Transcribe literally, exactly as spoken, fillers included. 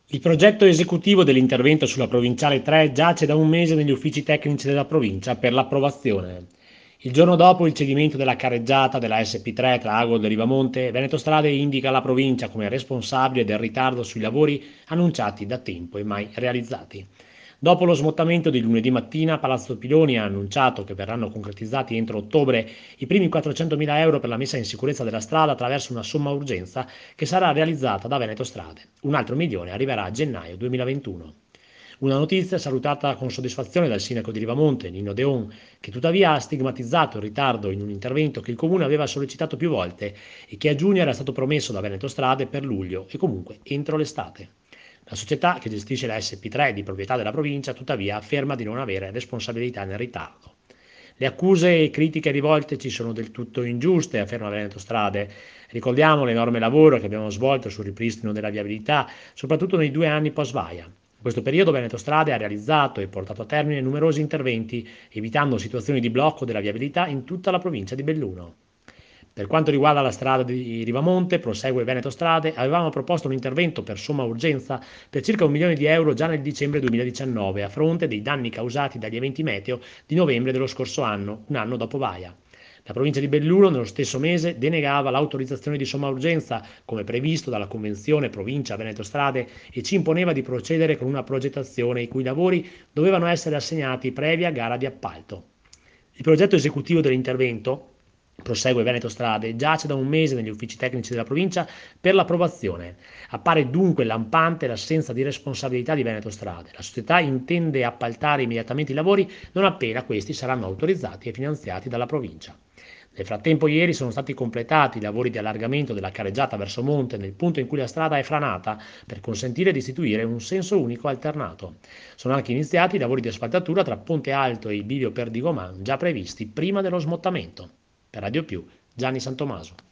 Il progetto esecutivo dell'intervento sulla Provinciale tre giace da un mese negli uffici tecnici della provincia per l'approvazione. Il giorno dopo il cedimento della carreggiata della S P tre tra Agordo e Rivamonte, Veneto Strade indica la provincia come responsabile del ritardo sui lavori annunciati da tempo e mai realizzati. Dopo lo smottamento di lunedì mattina, Palazzo Piloni ha annunciato che verranno concretizzati entro ottobre i primi quattrocentomila euro per la messa in sicurezza della strada attraverso una somma urgenza che sarà realizzata da Veneto Strade. Un altro milione arriverà a gennaio duemilaventuno. Una notizia salutata con soddisfazione dal sindaco di Rivamonte, Nino Deon, che tuttavia ha stigmatizzato il ritardo in un intervento che il comune aveva sollecitato più volte e che a giugno era stato promesso da Veneto Strade per luglio e comunque entro l'estate. La società che gestisce la S P tre di proprietà della provincia tuttavia afferma di non avere responsabilità nel ritardo. Le accuse e critiche rivolte ci sono del tutto ingiuste, afferma Veneto Strade. Ricordiamo l'enorme lavoro che abbiamo svolto sul ripristino della viabilità, soprattutto nei due anni post-Vaia. In questo periodo Veneto Strade ha realizzato e portato a termine numerosi interventi, evitando situazioni di blocco della viabilità in tutta la provincia di Belluno. Per quanto riguarda la strada di Rivamonte, prosegue Veneto Strade, avevamo proposto un intervento per somma urgenza per circa un milione di euro già nel dicembre duemiladiciannove, a fronte dei danni causati dagli eventi meteo di novembre dello scorso anno, un anno dopo Vaia. La provincia di Belluno nello stesso mese denegava l'autorizzazione di somma urgenza, come previsto dalla Convenzione Provincia Veneto Strade, e ci imponeva di procedere con una progettazione i cui lavori dovevano essere assegnati previa gara di appalto. Il progetto esecutivo dell'intervento, prosegue Veneto Strade, giace da un mese negli uffici tecnici della provincia per l'approvazione. Appare dunque lampante l'assenza di responsabilità di Veneto Strade. La società intende appaltare immediatamente i lavori non appena questi saranno autorizzati e finanziati dalla provincia. Nel frattempo ieri sono stati completati i lavori di allargamento della carreggiata verso monte nel punto in cui la strada è franata per consentire di istituire un senso unico alternato. Sono anche iniziati i lavori di asfaltatura tra Ponte Alto e il bivio Perdigoman già previsti prima dello smottamento. Per Radio Più, Gianni Santomaso.